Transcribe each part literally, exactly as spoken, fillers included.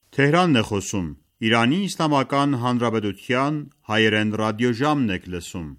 Թեհրանն է խոսում, Իրանի Իսլամական Հանրապետության հայերեն ռադիոժամն եք լսում։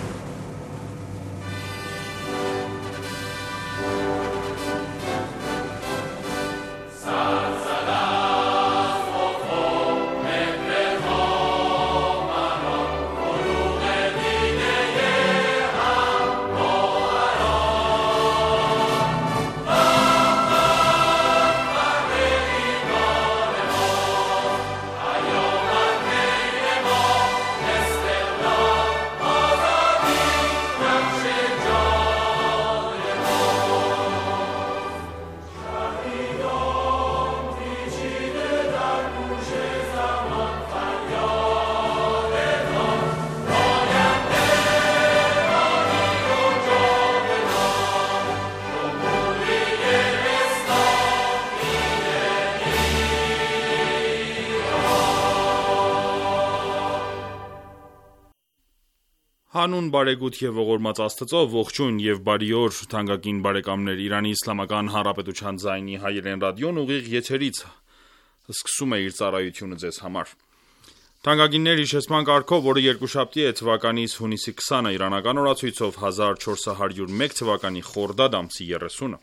Հանուն բարեգութ և ողորմած Աստծո, ողջույն և բարի օր թանկագին բարեկամներ, Իրանի Իսլամական Հանրապետության ձայնի հայերեն ռադիոն ուղիղ եթերից սկսում է իր ծառայությունը ձեզ համար։ Թանկագիններ, հիշեցման կարգով, օրը երկուշաբթի է, թվականից հունիսի քսանը, իրանական օրացույցով հազար չորս հարյուր մեկ թվականի խորդադ ամսի երեսունը։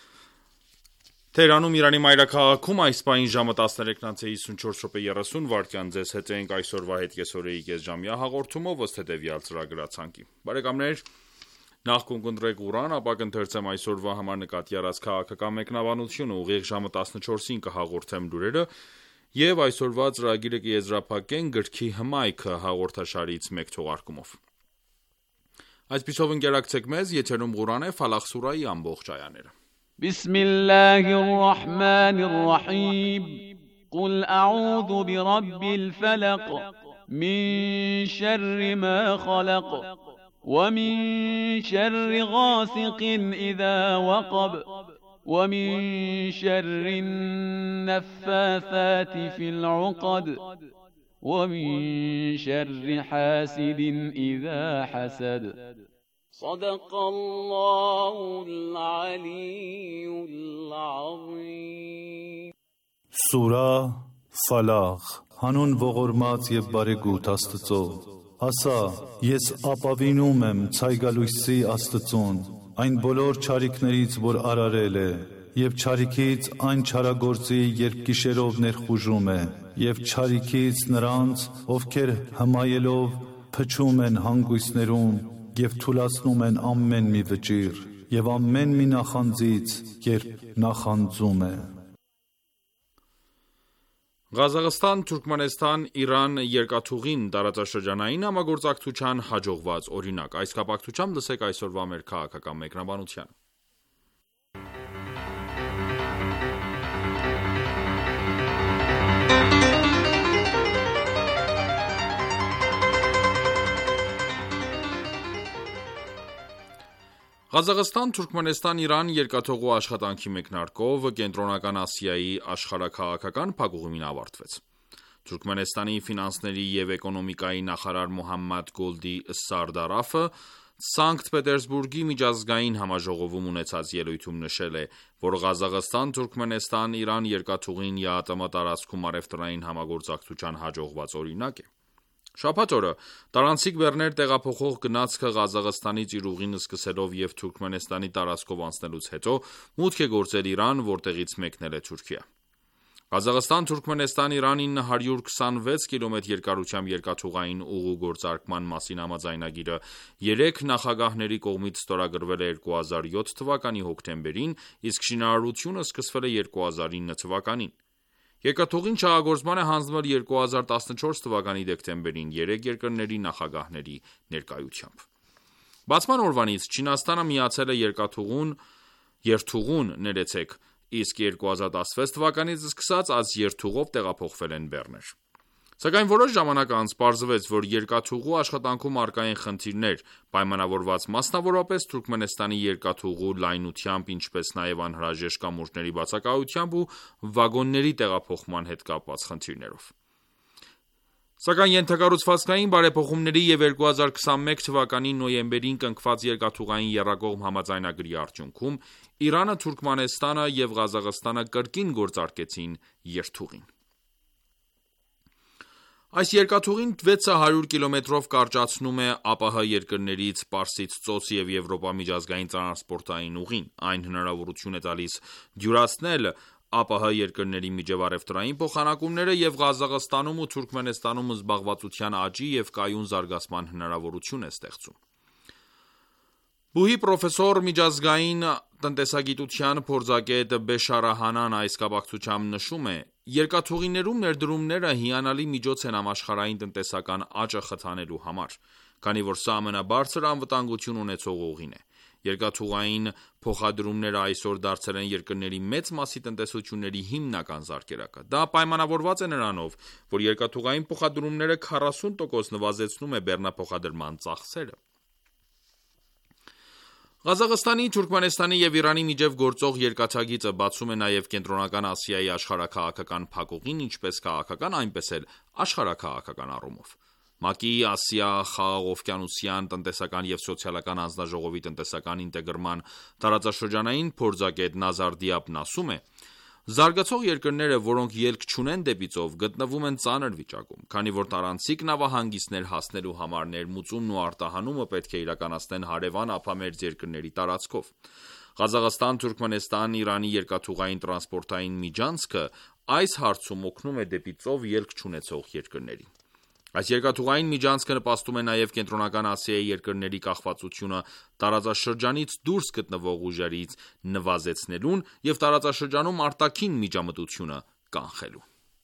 Թեհրանում Իրանի մայրաքաղաքում այս պահին ժամը տասներեքն անց է հիսունչորս րոպե երեսուն վայրկյան, ձեզ հետ ենք այսօրվա հետկեսօրեի կեսժամյա հաղորդումով ըստ հետևյալ ծրագրացանկի։ Բարեկամներ, նախ կընտրեք Ղուրան, ապա կընթերցեմ այսօրվա համար նկատի առած քաղաքական մեկնաբանությունը, ուղիղ ժամը տասնչորսին կհաղորդեմ լուրերը եւ այսօրվա ծրագիրը կեզրափակենք գրքի հմայքը հաղորդաշարից մեկ թողարկումով։ Այսպիսով ընկերակցեք մեզ, եթերում Ղուրան է, Ֆալաղ սուրայի ամբողջ այաները։ بسم الله الرحمن الرحيم قل أعوذ برب الفلق من شر ما خلق ومن شر غاسق إذا وقب ومن شر النفاثات في العقد ومن شر حاسد إذا حسد صدق الله العلي العظيم Սուրա Ֆալաղ Հանուն ողորմած և բարեգութ Աստծո Ասա, ես ապավինում եմ ցայգալույսի Աստծուն, այն բոլոր չարիքներից, որ արարել է, և չարիքից այն չարագործի, երբ գիշերով ներխուժում է, և չարիքից նրանց, ովքեր հմայելով փչում են հանգույցներում և թուլացնում են ամեն մի վճիռ, և ամեն մի նախանձից, երբ նախանձում է։ Ղազախստան-Թուրքմենստան-Իրան երկաթուղին տարածաշրջանային համագործակցության հաջողված օրինակ։ Այս կապակցությամբ լսեք այսօրվա մեր քաղաքական մեկնաբանությանը։ Ղազախստան-Թուրքմենստան-Իրան երկաթուղու աշխատանքի մեկնարկով Կենտրոնական Ասիայի աշխարհաքաղաքական փակուղին ավարտվեց։ Թուրքմենստանի ֆինանսների և էկոնոմիկայի նախարար Մոհամմադ Գոլդի Սարդարաֆը Սանկտ Պետերսբուրգի միջազգային համաժողովում ունեցած ելույթում նշել է, որ Ղազախստան-Թուրքմենստան-Իրան երկաթուղին ԵԱՏՄ տարածքում առևտրային համագործակցության հաջողված օրինակ է։ Շաբաթ օրը տարանցիկ բեռներ տեղափոխող գնացքը Ղազախստանից իր ուղին սկսելով և Թուրքմենստանի տարածքով անցնելուց հետո մուտք է գործել Իրան, որտեղից մեկնել է Թուրքիա։ Ղազախստան-Թուրքմենստան-Իրան ինը հարյուր քսանվեց կիլոմետր երկարությամբ երկաթուղային ուղու գործարկման մասին համաձայնագիրը երեք նախագահների կողմից ստորագրվել է երկու հազար յոթ թվականի հոկտեմբերին, իսկ շինարարությունը սկսվել է երկու հազար ինը թվականին։ Երկաթուղին շահագործման է հանձնվել երկու հազար տասնչորս թվականի դեկտեմբերին երեք երկրների նախագահների ներկայությամբ։ Բացման օրվանից Չինաստանը միացել է երկաթուղուն, երթուղուն, ներեցեք, իսկ երկու հազար տասնվեց թվականից սկսած այս երթուղով տեղափոխվել են բեռներ։ Սակայն որոշ ժամանակ անց պարզվեց, որ երկաթուղու աշխատանքում առկա են խնդիրներ, պայմանավորված մասնավորապես Թուրքմենստանի երկաթուղու լայնությամբ, ինչպես նաև անհրաժեշտ կամուրջների բացակայությամբ ու վագոնների տեղափոխման հետ կապված խնդիրներով։ Սակայն ենթակառուցվածքային բարեփոխումների և երկու հազար քսանմեկ թվականի նոյեմբերին կնքված երկաթուղային եռակողմ համաձայնագրի արդյունքում Իրանը, Թուրքմենստանը և Ղազախստանը կրկին գործարկեցին երթուղին։ Այս երկաթուղին վեց հարյուր կիլոմետրով կարճացնում է ԱՊՀ երկրներից Պարսից ծոց և Եվրոպա միջազգային տրանսպորտային ուղին: Այն հնարավորություն է տալիս դյուրացնել ԱՊՀ երկրների միջև առևտրային փոխանակումները և Ղազախստանում ու Թուրքմենստանում զբաղվածության աճի և կայուն զարգացման հնարավորություն է ստեղծում: ԲՈՒՀ-ի պրոֆեսոր, միջազգային տնտեսագիտության փորձագետ Բեշարա Հանան այս կապակցությամբ նշում է. «Երկաթուղիներում ներդրումները հիանալի միջոց են համաշխարհային տնտեսական աճը խթանելու համար, քանի որ սա ամենաբարձր անվտանգություն ունեցող ուղին է: Երկաթուղային փոխադրումները այսօր դարձել են երկրների մեծ մասի տնտեսությունների հիմնական զարկերակը: Դա պայմանավորված է նրանով, որ երկաթուղային փոխադրումները քառասուն տոկոս նվազեցնում է բեռնափոխադրման ծախսերը»: Ղազախստանի, Թուրքմենստանի և Իրանի միջև գործող երկաթգիծը բացում է նաև Կենտրոնական Ասիայի աշխարհաքաղաքական փակուղին ինչպես քաղաքական, այնպես էլ աշխարհաքաղաքական առումով: ՄԱԿ-ի Ասիա-Խաղաղօվկիանոսյան տնտեսական և սոցիալական հանձնաժողովի տնտեսական ինտեգրման տարածաշրջանային փորձագետ Նազար Դիաբն ասում է. «Զարգացող երկրները, որոնք ելք չունեն դեպի ծով, գտնվում են ծանր վիճակում, քանի որ տարանցիկ նավահանգիստներ հասնելու համար ներմուծումն ու արտահանումը պետք է իրականացնեն հարևան ափամերձ երկրների տարածքով: Ղազախստան, Թուրքմենստան, Իրանի երկաթուղային տրանսպորտային միջանցքը այս հարցում օգնում է դեպի ծով ելք չունեցող երկրներին: Այս երկաթուղային միջանցքը նպաստում է նաև Կենտրոնական Ասիայի երկրների կախվածությունը տարածաշրջանից դուրս գտնվող ուժերից նվազեցնելուն և տարածաշրջանում արտաքին միջամտությունը կանխելուն»: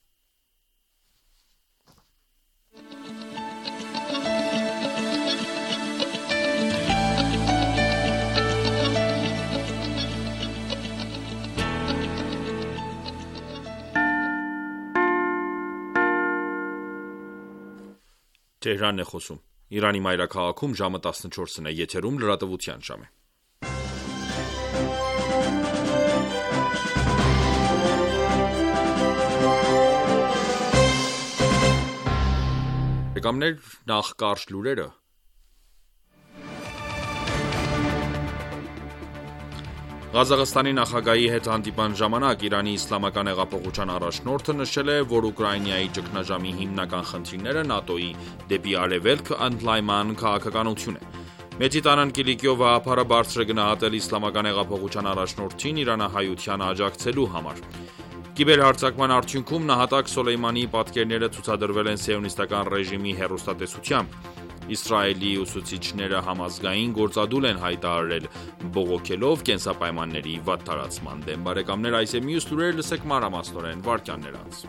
Ղազախստանի նախագահի հետ հանդիպման ժամանակ Իրանի իսլամական հեղափոխության առաջնորդը նշել է, որ Ուկրաինայի ճգնաժամի հիմնական խնդիրները ՆԱՏՕ-ի դեպի արևելք ընդլայնման քաղաքականություն է: Մեծի տանն Կիլիկիովը ահաբարը բարձր է գնահատել իսլամական հեղափոխության առաջնորդին իրանահայությանը աջակցելու համար: Կիբերհարձակման արդյունքում նահատակ Սոլեյմանիի պատկերները ցուցադրվել են սիոնիստական ռեժիմի հեռուստատեսությամբ: Իսրայելի ուսուցիչները համազգային գործադուլ են հայտարարել բողոքելով կենսապայմանների վատթարացման դեմ: Այս և մյուս լուրերը լսեք մանրամասնորեն վայրկյաններ անց: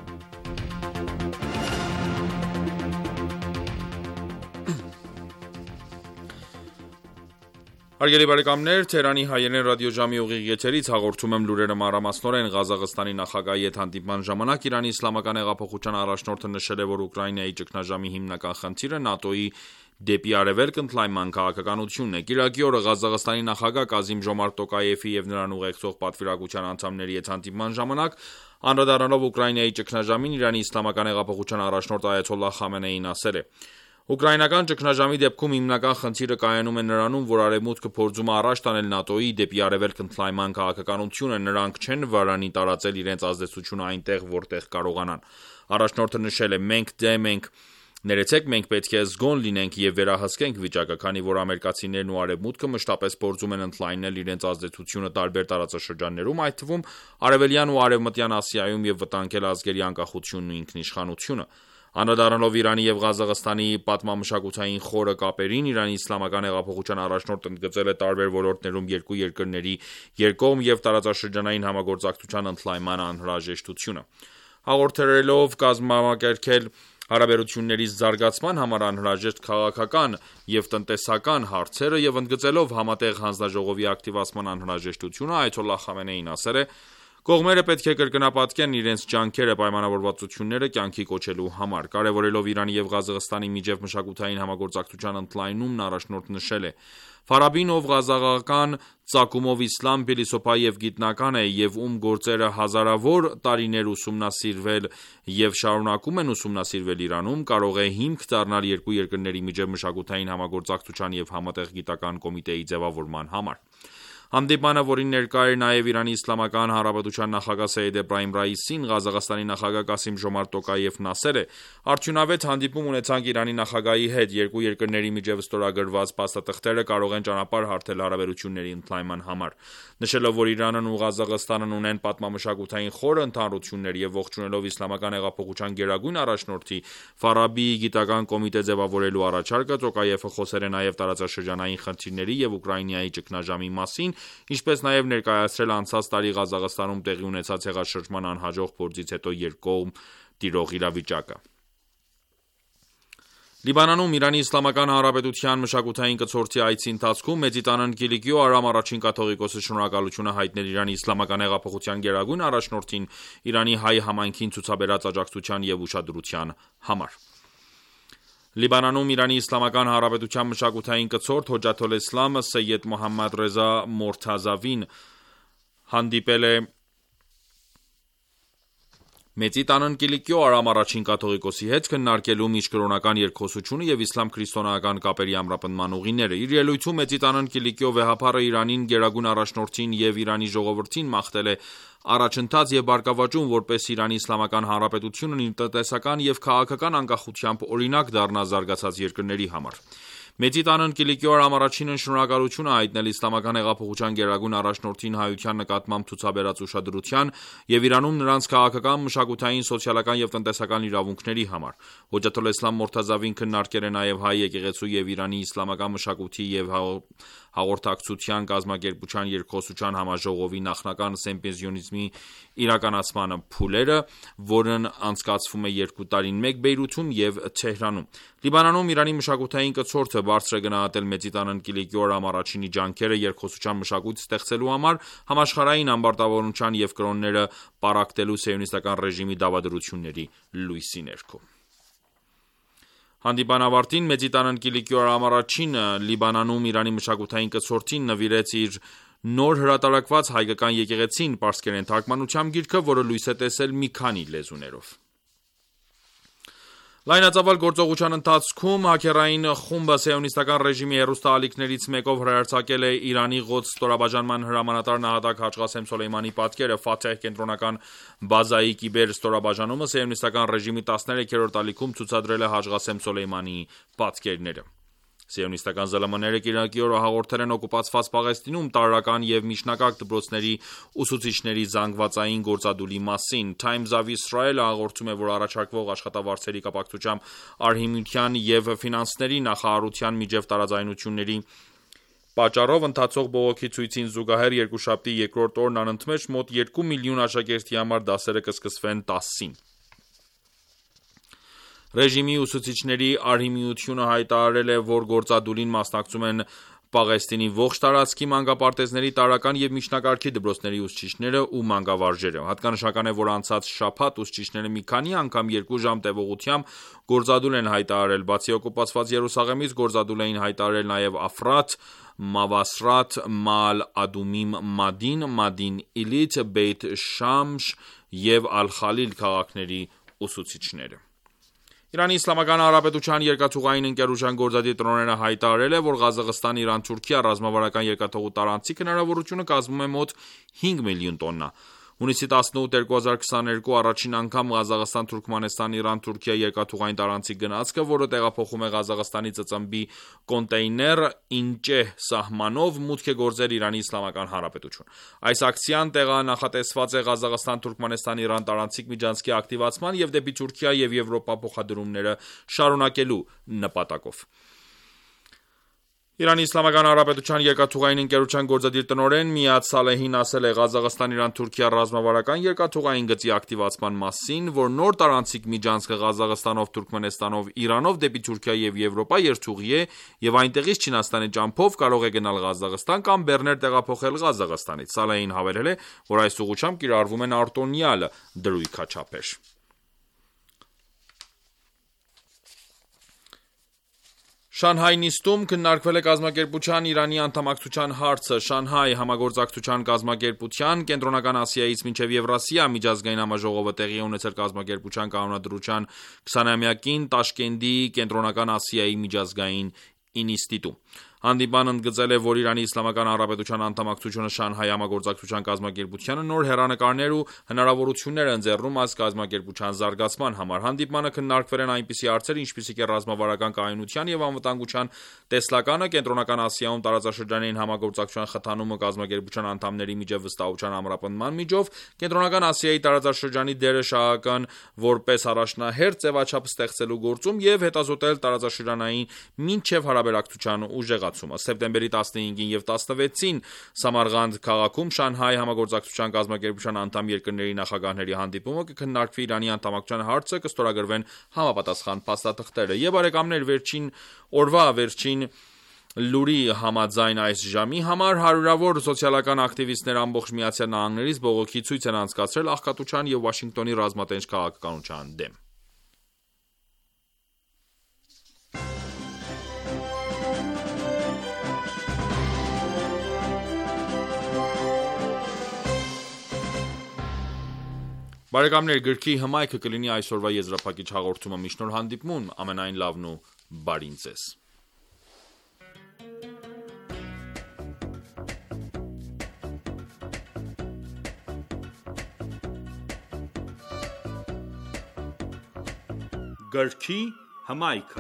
Ղազախստանի նախագահի հետ հանդիպման ժամանակ Իրանի իսլամական հեղափոխության առաջնորդը նշել է, որ Ուկրաինայի ճգնաժամի հիմնական խնդիրը ՆԱՏՕ-ի դեպի արևելք ընդլայնման քաղաքականությունն է: Կիրակի օրը Ղազախստանի նախագահ Կազիմ-Ժոմարտ Տոկաևի և նրան ուղեկցող պատվիրակության անդամների հետ հանդիպման ժամանակ անդրադառնալով Ուկրաինայի ճգնաժամին, Իրանի իսլամական հեղափոխության առաջնորդ Այաթոլլահ Խամենեին ասել է. «Ուկրաինական ճգնաժամի դեպքում հիմնական խնդիրը կայանում է նրանում, որ Արևմուտքը փորձում է առաջ տանել ՆԱՏՕ-ի դեպի արևելք ընդլայնման քաղաքականությունը: Նրանք չեն վարանի տարածել իրենց ազդեցությունը այնտեղ, որտեղ կարողանան»: Առաջնորդը նշել է. «Մենք դեմ ենք, ներեցեք մենք պետք է զգոն լինենք և վերահսկենք վիճակը, քանի որ ամերիկացիներն ու Արևմուտքը մշտապես փորձում են ընդլայնել իրենց ազդեցությունը տարբեր տարածաշրջաններում, այդ թվում Արևելյան ու Արևմտյան Ասիայում և վտանգել ազգերի անկախությունն ու ինքնիշխանությունը»: Անդրադառնալով Իրանի և Ղազախստանի պատմամշակութային խորը կապերին, Իրանի իսլամական հեղափոխության առաջնորդը ընդգծել է տարբեր ոլորտներում երկու երկրների երկկողմ և տարածաշրջանային համագործակցության ընդլայնման անհրաժեշտությունը: Հաղորդելով կազմակերպել հարաբերությունների զարգացման համար անհրաժեշտ քաղաքական և տնտեսական հարցերը և ընդգծելով Համատեղ հանձնաժողովի ակտիվացման անհրաժեշտությունը, Այաթոլլահ Խամենեին ասել է. «Կողմերը պետք է կրկնապատկեն իրենց ջանքերը պայմանավորվածությունները կյանքի կոչելու համար»: Կարևորելով Իրանի և Ղազախստանի միջև մշակութային համագործակցության ընդլայնումն առաջնորդն նշել է. «Ֆարաբին, ով ղազախական ծագումով իսլամ փիլիսոփա և գիտնական է և ում գործերը հազարավոր տարիներ ուսումնասիրվել և շարունակում են ուսումնասիրվել Իրանում, կարող է հիմք դառնալ երկու երկրների միջև մշակութային համագործակցության և Համատեղ գիտական կոմիտեի ձևավորման համար»: Հանդիպանը, որին ներկա էր նաև Իրանի Իսլամական Հանրապետության նախագահ Սեյեդ Էբրահիմ Ռայիսին, Ղազախստանի նախագահ Կասիմ Ժոմարտ Տոկաևն ասել է. «Արդյունավետ հանդիպում ունեցանք Իրանի նախագահի հետ, երկու երկրների միջև ստորագրված փաստաթղթերը կարող են ճանապարհ հարթել հարաբերությունների ընդլայնման համար»։ Նշելով, որ Իրանն ու Ղազախստանն ունեն պատմամշակութային խոր ընդհանրություններ եւ ողջունելով Իսլամական հեղափոխության գերագույն առաջնորդի Ֆարաբիի գիտական կոմիտե ձևավորելու առաջարկը, Տոկաևը խոսել է նաև տարածաշրջանային խնդիրների եւ Ուկրաինայի ճգնաժամի մասին, ինչպես նաև ներկայացրել անցած տարի Ղազախստանում տեղի ունեցած հեղաշրջման անհաջող փորձից հետո երկկողմ տիրող իրավիճակը։ Լիբանանում Իրանի Իսլամական Հանրապետության մշակութային կցորդի այցի ընթացքում Մեծիտանն Կիլիկիո Արամ առաջին կաթողիկոսը շնորհակալություն է հայտնել Իրանի Իսլամական հեղափոխության գերագույն առաջնորդին Իրանի հայ համայնքին ցուցաբերած աջակցության եւ ուշադրության համար։ Լիբանանում Իրանի Իսլամական Հանրապետության մշակութային կցորդ Հոջաթոլ Իսլամ Սեյեդ Մոհամմադ Ռեզա Մորթազավին հանդիպել է Մեծիտանն Կիլիկիո Արամ առաջին կաթողիկոսի հետ քննարկելու միջկրոնական երկխոսությունը եւ իսլամ-քրիստոնեական կապերի ամրապնդման ուղիները։ Իր ելույթում Մեծիտանն Կիլիկիո վեհափառը Իրանին գերագույն առաջնորդին եւ Իրանի ժողովրդին մաղթել է առաջընթաց եւ բարգավաճում, որպես Իրանի Իսլամական Հանրապետությունն իր տնտեսական եւ քաղաքական անկախությամբ օրինակ դառնա զարգացած երկրների համար։ Մեծիտանն Կիլիկիո Արամ առաջինն շնորհակալություն է հայտնել Իսլամական հեղափոխության գերագույն առաջնորդին հայության նկատմամբ ցուցաբերած ուշադրության եւ Իրանում նրանց քաղաքական, մշակութային, սոցիալական եւ տնտեսական իրավունքների համար։ Հոջաթոլ Իսլամ Մորթազավին քննարկել է նաեւ հայ եկեղեցու եւ Իրանի իսլամական մշակույթի եւ հաղորդակցության կազմակերպության երկխոսության համաժողովի նախնական սիմպոզիումի իրականացման փուլերը, որն անցկացվում է երկու տարին մեկ Բեյրութում եւ Թեհրանում։ Լիբանանում Իրանի մշակութային կցորդը բարձր է գնահատել Մեծիտանն Կիլիկիո Արամ առաջինի ջանքերը երկխոսության մշակույթ ստեղծելու համար համաշխարհային ամբարտավարության եւ կրոնները պառակտելու սիոնիստական ռեժիմի դավադրությունների լույսի ներքո։ Հանդիպան ավարտին Մեծիտանն Կիլիկիո Արամ առաջինը Լիբանանում Իրանի մշակութային կցորդին նվիրեց իր նոր հրատարակված հայկական եկեղեցին պարսկերեն թարգմանությամբ գիրքը, որը լույս է տեսել մի քանի լեզուներով։ Լայնածավալ գործողության ընթացքում հաքերային խումբը սիոնիստական ռեժիմի հեռուստաալիքներից մեկով հրարձակել է Իրանի Ղոդս ստորաբաժանման հրամանատար նահատակ Հաջ Ղասեմ Սոլեյմանի պատկերը։ Ֆաթեհ կենտրոնական բազայի կիբեր ստորաբաժանումը սիոնիստական ռեժիմի տասներեքերորդ ալիքում ցուցադրել է Հաջ Ղասեմ Սոլեյմանի պատկերները։ Սիոնիստական ԶԼՄ-ները կիրակի օրը հաղորդել են օկուպացված Պաղեստինում տարրական եւ միջնակարգ դպրոցների ուսուցիչների զանգվածային գործադուլի մասին։ Times of Israel հաղորդում է, որ առաջարկվող աշխատավարձերի կապակցությամբ արհիմության եւ ֆինանսների նախարարության միջև տարաձայնությունների պատճառով ընթացող բողոքի ցույցին զուգահեռ երկուշաբթի երկրորդ օրն անընդմեջ մոտ երկու միլիոն աշակերտի համար դասերը կսկսվեն տասին։ Ռեժիմի ուսուցիչների արհիմությունը հայտարարել է, որ գործադուլին մասնակցում են Պաղեստինի ողջ տարածքի մանկապարտեզների տարրական եւ միջնակարգի դպրոցների ուսուցիչները ու մանկավարժերը։ Հատկանշական է, որ անցած շաբաթ ուսուցիչները մի քանի անգամ երկու ժամ տևողությամբ գործադուլ են հայտարարել։ Բացի օկուպացված Երուսաղեմից գործադուլ էին հայտարարել նաեւ Աֆրատ, Մավասրատ, Մալ Ադումիմ, Մադին, Մադին Իլիթ, Բեյթ Շամշ եւ Ալ-Խալիլ քաղաքների ուսուցիչները։ Իրանի Իսլամական Հանրապետության երկաթուղային ընկերության գործադիր տնօրենը հայտարարել է, որ Ղազախստան-Իրան-Թուրքիա ռազմավարական երկաթուղու տարանցիկ հնարավորությունը կազմում է մոտ հինգ միլիոն տոննա։ Հունիսի տասնութ երկու հազար քսաներկու առաջին անգամ Ղազախստան-Թուրքմանստան-Իրան-Թուրքիա երկաթուղային տարանցիկ գնացքը, որը տեղափոխում է Ղազախստանի ծծմբի կոնտեյներ Ինճեհ սահմանով, մուտք է գործել Իրանի Իսլամական Հանրապետություն։ Այս ակցիան տեղանախատեսված է Ղազախստան-Թուրքմանստան-Իրան տարանցիկ միջանցքի ակտիվացման եւ դեպի Թուրքիա եւ Եվրոպա փոխադրումները շարունակելու նպատակով։ Իրանի Իսլամական Հանրապետության երկաթուղային ընկերության գործադիր տնօրեն Միադ Սալեհին ասել է Ղազախստան-Իրան-Թուրքիա ռազմավարական երկաթուղային գծի ակտիվացման մասին, որ նոր տարանցիկ միջանցքը Ղազախստանով, Թուրքմենստանով, Իրանով դեպի Թուրքիա եւ Եվրոպա երթուղի է եւ այնտեղից Չինաստանի ճամփով կարող է գնալ Ղազախստան կամ բեռներ տեղափոխել Ղազախստանից։ Սալեհին հավելել է, որ այս ուղղությամբ կիրառվում են արտոնյալ դրույքաչափեր։ Շանհայ նիստում քննարկվել է կազմակերպության Իրանի անդամակցության հարցը։ Շանհայ համագործակցության կազմակերպության Կենտրոնական Ասիայից մինչև Եվրասիա միջազգային համաժողովը տեղի ունեցել կազմակերպության կանոնադրության քսանամյակին Տաշկենտի Կենտրոնական Ասիայի միջազգային ինստիտուտում։ Հանդիպան ընդգծել է, որ Իրանի Իսլամական Հանրապետության անդամակցությունը Շանհայ համագործակցության կազմակերպությանը նոր հեռանկարներ ու հնարավորություններ ընձեռում այս կազմակերպության զարգացման համար։ Հանդիպմանը քննարկվել են այնպիսի հարցեր, ինչպիսիք են ռազմավարական կայունության և անվտանգության տեսլականը, Կենտրոնական Ասիայում տարածաշրջանային համագործակցության խթանումը կազմակերպության անդամների միջև վստահության ամրապնդման միջով, Կենտրոնական Ասիայի տարածաշրջանի դերը ՇԱՀԿ-ն որպես առաջնահերթ ձևաչափ ստեղծելու գործում և հետազոտել տարածաշրջանային մինչև հարաբերակցության ուժեղացումը։ Սեպտեմբերի տասնհինգին և տասնվեցին Սամարղանդ քաղաքում Շանհայ համագործակցության կազմակերպության անդամ երկրների նախագահների հանդիպումը կքննարկվի Իրանի անդամակցության հարցը, կստորագրվեն համապատասխան փաստաթղթերը։ Եվ բարեկամներ, վերջին օրվա վերջին լուրի համաձայն այս ժամի համար հարյուրավոր սոցիալական ակտիվիստներ ամբողջ Միացյալ Նահանգներից բողոքի ցույց են անցկացրել աղքատության և Վաշինգտոնի ռազմատենչ քաղաքականության դեմ։ Բարեկամներ, գրքի հմայքը կլինի այսօրվա եզրափակիչ հաղորդումը, մինչ նոր հանդիպում, ամենայն լավն ու բարին ձեզ։ Գրքի հմայքը։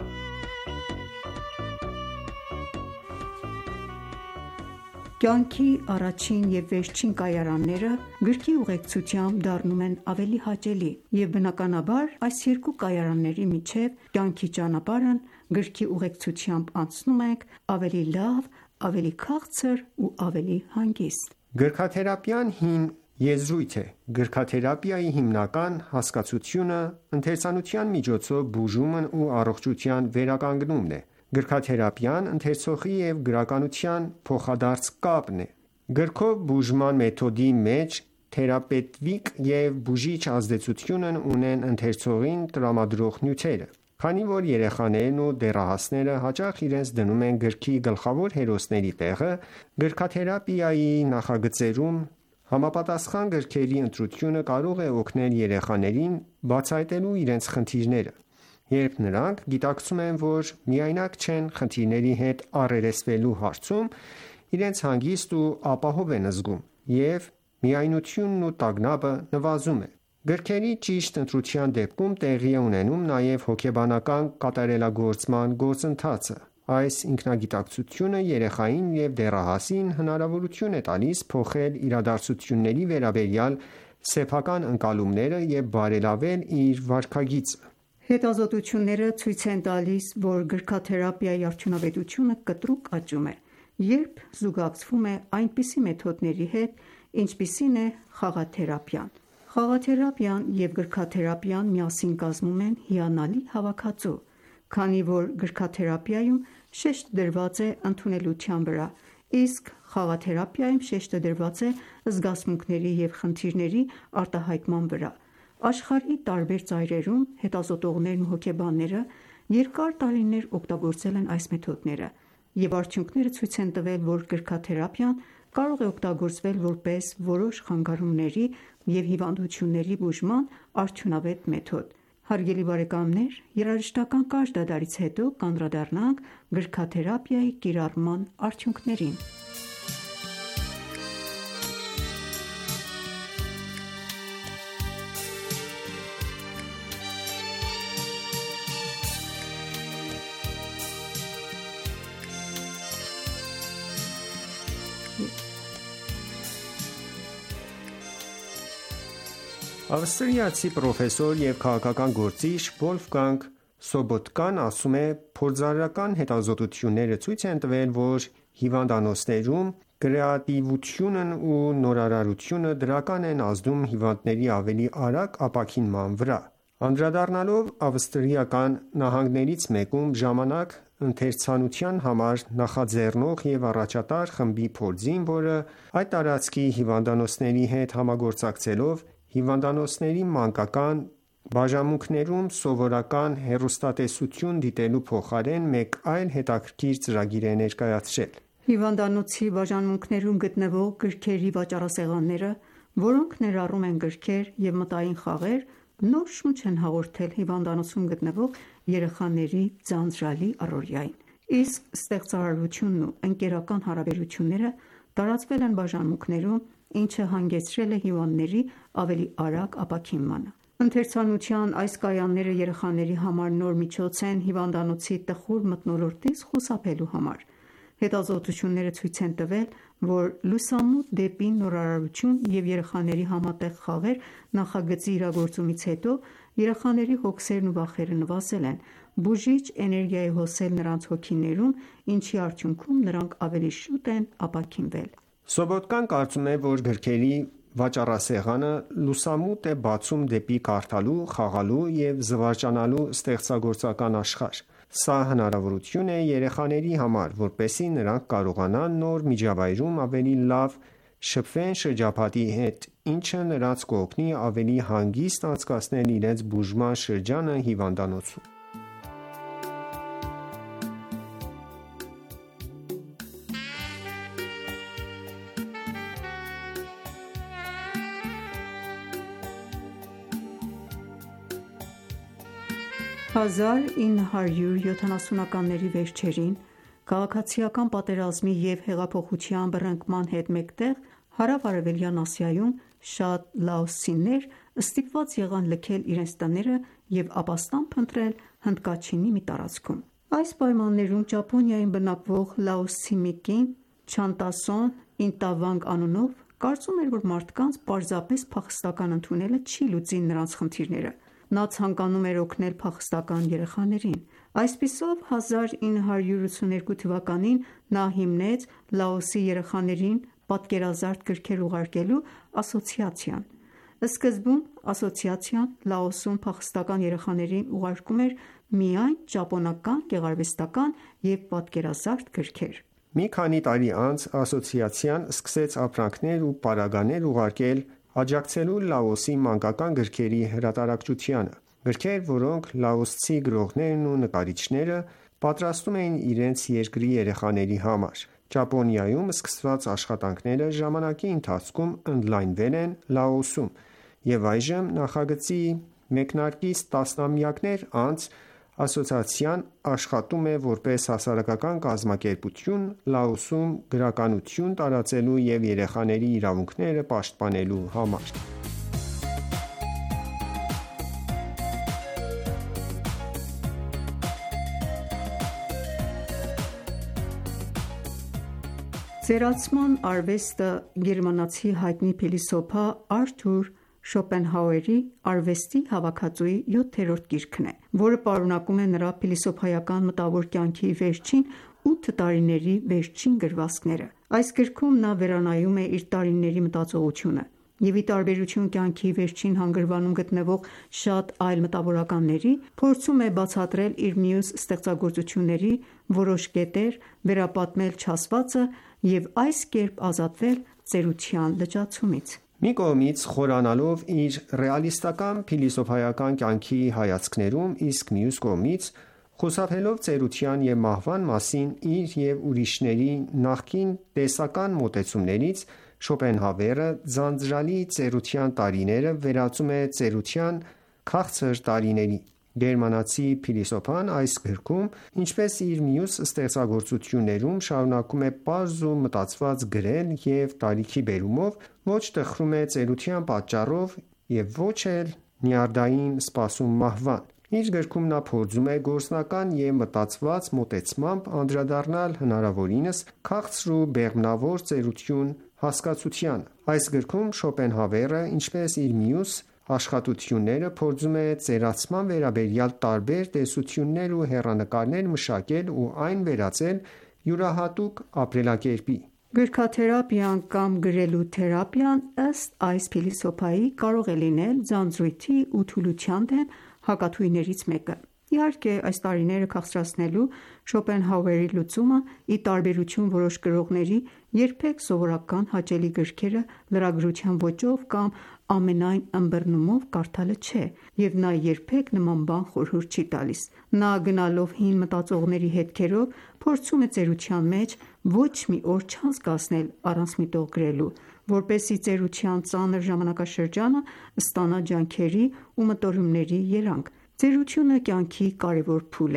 Կյանքի առաջին և վերջին կայարանները գրքի ուղեկցությամբ դառնում են ավելի հաճելի, և բնականաբար այս երկու կայարանների միջև կյանքի ճանապարհն գրքի ուղեկցությամբ անցնում ենք ավելի լավ, ավելի քաղցր ու ավելի հանգիստ։ Գրքաթերապիան հին եզրույթ է։ Գրքաթերապիայի հիմնական հասկացությունը ընթերցանության միջոցով բուժումն ու առողջության վերականգնումն է։ Գրքաթերապիան ընթերցողի և գրականության փոխադարձ կապն է։ Գրքով բուժման մեթոդի մեջ թերապևտիկ և բուժիչ ազդեցություն ունեն ընթերցողին տրամադրող նյութերը։ Քանի որ երեխաներն ու դեռահասները հաճախ իրենց դնում են գրքի գլխավոր հերոսների տեղը, գրքաթերապիայի նախագծերում համապատասխան գրքերի ընտրությունը կարող է օգնել երեխաներին բացահայտելու իրենց խնդիրները, երբ նրանք գիտակցում են, որ միայնակ չեն խնդիրների հետ առերեսվելու հարցում, իրենց հանգիստ ու ապահով են զգում, և միայնությունն ու տագնապը նվազում է։ Գրքերի ճիշտ ընտրության դեպքում տեղի է ունենում նաև հոգեբանական կատարելագործման գործընթացը։ Այս ինքնագիտակցությունը երեխային և դեռահասին հնարավորություն է տալիս փոխել իրադարձությունների վերաբերյալ սեփական ընկալումները և բարելավել իր վարքագիծը։ Հետազոտությունները ցույց են տալիս, որ գրքաթերապիայի արդյունավետությունը կտրուկ աճում է, երբ զուգակցվում է այնպիսի մեթոդների հետ, ինչպիսին է խաղաթերապիան։ Խաղաթերապիան և գրքաթերապիան միասին կազմում են հիանալի հավաքածու, քանի որ գրքաթերապիայում շեշտը դրված է ընդունելության վրա, իսկ խաղաթերապիայում շեշտը դրված է զգացմունքների և խնդիրների արտահայտման վրա։ Աշխարհի տարբեր ծայրերում հետազոտողներն ու հոգեբանները երկար տարիներ օգտագործել են այս մեթոդները, և արդյունքները ցույց են տվել, որ գրքաթերապիան կարող է օգտագործվել որպես որոշ խանգարումների և հիվանդությունների բուժման արդյունավետ մեթոդ։ Հարգելի բարեկամներ, երաժշտական կարճ դադարից հետո կանդրադառնանք գրքաթերապիայի կիրառման արդյունքներին։ Ավստրիացի պրոֆեսոր և քաղաքական գործիչ Վոլֆգանգ Սոբոտկան ասում է. «Փորձարարական հետազոտությունները ցույց են տվել, որ հիվանդանոցներում կրեատիվությունն ու նորարարությունը դրական են ազդում հիվանդների ավելի արագ ապաքինման վրա»։ Անդրադառնալով ավստրիական նահանգներից մեկում ժամանակ ընթերցանության համար նախաձեռնող և առաջատար խմբի փորձին, որը այդ տարածքի հիվանդանոցների հետ համագործակցելով հիվանդանոցների մանկական բաժանմունքներում սովորական հեռուստատեսություն դիտելու փոխարեն մեկ այլ հետաքրքիր ծրագիր է ներկայացրել։ Հիվանդանոցի բաժանմունքներում գտնվող գրքերի վաճառասեղանները, որոնք ներառում են գրքեր և մտային խաղեր, նոր շունչ են հաղորդել հիվանդանոցում գտնվող երեխաների ձանձրալի առօրյային։ Իսկ ստեղծարարությունն ու ընկերական հարաբերությունները տարածվել են բաժանմունքներում, ինչը հանգեցրել է հիվանդների ավելի արագ ապաքինմանը։ Ընթերցանության այս կայանները երեխաների համար նոր միջոց են հիվանդանոցի տխուր մթնոլորտից խուսափելու համար։ Հետազոտությունները ցույց են տվել, որ լուսամուտ դեպի նորարարություն և երեխաների համատեղ խաղեր նախագծի իրագործումից հետո երեխաների հոգսերն ու վախերը նվազել են, բուժիչ էներգիա է հոսել նրանց հոգիներում, ինչի արդյունքում նրանք ավելի շուտ են ապաքինվել։ Սոբոտկան կարծում է, որ գրքերի վաճառասեղանը լուսամուտ է բացում դեպի կարդալու, խաղալու և զվարճանալու ստեղծագործական աշխարհ։ Սա հնարավորություն է երեխաների համար, որպեսզի նրանք կարողանան նոր միջավայրում ավելի լավ շփվեն շրջապատի հետ, ինչը նրանց կօգնի ավելի հանգիստ անցկացնել իրենց բուժման շրջանը հիվանդանոցում։ հազար ինը հարյուր յոթանասունականների վերջերին քաղաքացիական պատերազմի և հեղափոխության բռնկման հետ մեկտեղ հարավ-արևելյան Ասիայում շատ լաոսցիներ ստիպված եղան լքել իրենց տները և ապաստան փնտրել հնդկաչինի մի տարածքում։ Այս պայմաններում Ճապոնիայում բնակվող լաոսցի մի կին Չանտասոն Ինտավանգ անունով կարծում էր, որ մարդկանց պարզապես փախստական ընդունելը չի լուծի նրանց խնդիրները։ Նա ցանկանում էր օգնել փախստական երեխաներին։ Այսպիսով հազար ինը հարյուր ութսուներկու թվականին նա հիմնեց Լաոսի երեխաներին պատկերազարդ գրքեր ուղարկելու ասոցիացիան։ Սկզբում ասոցիացիան Լաոսում փախստական երեխաներին ուղարկում էր միայն ճապոնական գեղարվեստական և պատկերազարդ գրքեր։ Մի քանի տարի անց ասոցիացիան սկսեց ապրանքներ ու պարագաներ ուղարկել աջակցելու Լաոսի մանկական գրքերի հրատարակչությանը։ Գրքեր, որոնք լաոսցի գրողներն ու նկարիչները պատրաստում էին իրենց երկրի երեխաների համար։ Ճապոնիայում սկսված աշխատանքները ժամանակի ընթացքում ընդլայնվել են Լաոսում, և այժմ նախագծի մեկնարկից տասնամյակներ անց ասոցիացիան աշխատում է որպես հասարակական կազմակերպություն Լաոսում գրականություն տարածելու և երեխաների իրավունքները պաշտպանելու համար։ Ծերացման արվեստը գերմանացի հայտնի փիլիսոփա Արթուր Շոպենհաուերի արվեստի հավաքածուի յոթերորդ գիրքն է, որը պարունակում է նրա փիլիսոփայական մտավոր կյանքի վերջին ութ տարիների վերջին գրվածքները։ Այս գրքում նա վերանայում է իր տարիների մտածողությունը և ի տարբերություն կյանքի վերջին հանգրվանում գտնվող շատ այլ մտավորականների, փորձում է բացատրել իր մյուս ստեղծագործությունների որոշ կետեր, վերապատմել չասվածը և այս կերպ ազատվել ծերության լճացումից։ Մի կողմից խորանալով իր ռեալիստական փիլիսոփայական կյանքի հայացքներում, իսկ մյուս կողմից խուսափելով ծերության և մահվան մասին իր և ուրիշների նախկին տեսական մոտեցումներից, Շոպենհավերը ձանձրալի ծերության տարիները վերածում է ծերության քաղցր տարիների։ Գերմանացի փիլիսոփան այս գրքում, ինչպես իր մյուս ստեղծագործություններում, շարունակում է պարզ ու մտածված գրել և տարիքի բերումով ոչ տխրում է ծերության պատճառով և ոչ էլ նյարդային սպասում մահվան։ Իր գրքում նա փորձում է գործնական և մտածված մոտեցմամբ անդրադառնալ հնարավորինս քաղցր ու բեղմնավոր ծերություն հասկացությանը։ Այս գրքում Շոպենհավերը, ինչպես իր մյուս աշխատությունները, փորձում է ծերացման վերաբերյալ տարբեր տեսություններ ու հեռանկարներ մշակել ու այն վերածել յուրահատուկ ապրելակերպի։ Գրքաթերապիան կամ գրելու թերապիան, ըստ այս փիլիսոփայի, կարող է լինել ձանձրույթի ու թուլության դեմ հակաթույներից մեկը։ Իհարկե, այս տարիները քաղցրացնելու Շոպենհաուերի լուծումը, ի տարբերություն որոշ գրողների, երբեք սովորական հաճելի գրքերը լրագրության ոճով կամ ամենայն ըմբռնումով կարդալը չէ, և նա երբեք նման բան խորհուրդ չի տալիս։ Նա գնալով հին մտածողների հետքերով, փորձում է ծերության մեջ ոչ մի օր չանցկացնել առանց միտող գրելու, որպեսզի ծերության ծանր ժամանակաշրջանը ստանա ջանքերի ու մտորումների երանգ։ Ծերությունը կյանքի կարևոր փուլ է,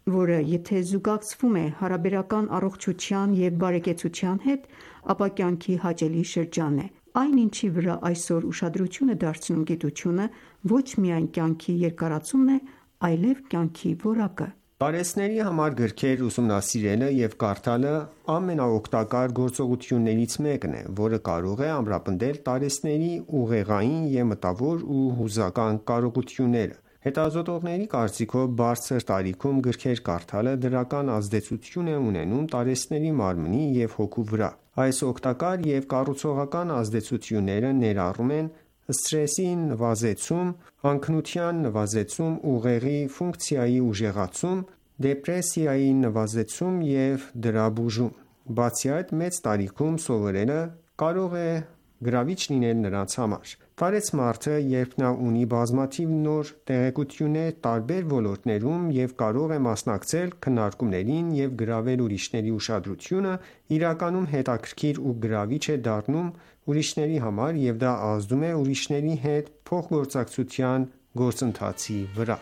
որը եթե զուգակցվում է հարաբերական առողջության և բարեկեցության հետ, ապա կյանքի հաճելի շրջան է: Այն, ինչի վրա այսօր ուշադրություն է դարձնում գիտությունը, ոչ միայն կյանքի երկարացումն է, այլև կյանքի որակը: Տարեցների համար գրքեր ուսումնասիրելը և կարդալը ամենաօգտակար գործողություններից մեկն է, որը կարող է ամրապնդել տարեցների ուղեղային և մտավոր ու հուզական կարողությունները: Հետազոտողների կարծիքով, բարձր տարիքում գրքեր կարդալը դրական ազդեցություն է ունենում տարեցների մարմնի և հոգու վրա: Այս օգտակար և կառուցողական ազդեցությունները ներառում են սթրեսի նվազեցում, անքնության նվազեցում, ուղեղի ֆունկցիայի ուժեղացում, դեպրեսիայի նվազեցում և դրա բուժում: Բացի այդ, մեծ տարիքում սովորելը կարող է գրավիչ լինել նրանց համար: Տարեց մարդը, երբ նա ունի բազմաթիվ նոր տեղեկություններ տարբեր ոլորտներում և կարող է մասնակցել քննարկումներին և գրավել ուրիշների ուշադրությունը, իրականում հետաքրքիր ու գրավիչ է դառնում ուրիշների համար և դա ազդում է ուրիշների հետ փոխգործակցության գործընթացի վրա: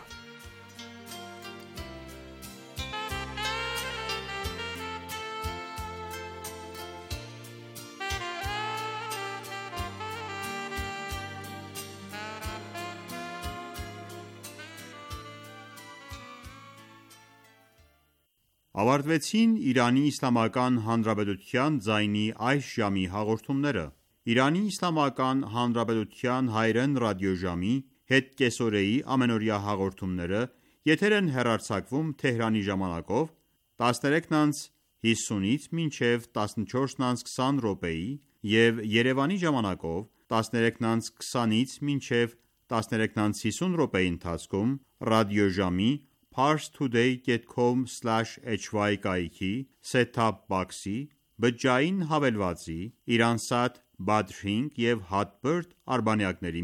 Ավարտվեցին «Իրանի Իսլամական Հանրապետության» ձայնի այս ժամի հաղորդումները: Իրանի Իսլամական Հանրապետության հայրեն ռադիոժամի հետկեսօրեի ամենօրյա հաղորդումները եթեր են հեռարձակվում Թեհրանի ժամանակով տասներեքն անց հիսունից մինչև տասնչորսն անց քսան րոպեի և Երևանի ժամանակով տասներեքն անց քսանից մինչև տասներեքն անց հիսուն րոպեի ընթացքում ռադիոժամի parstoday dot com slash h y կայքի set-top box-ի, բջջային հավելվածի, Iransat Badrink և Hotbird արբանյակների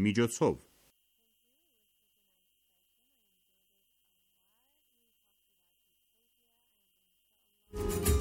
միջոցով: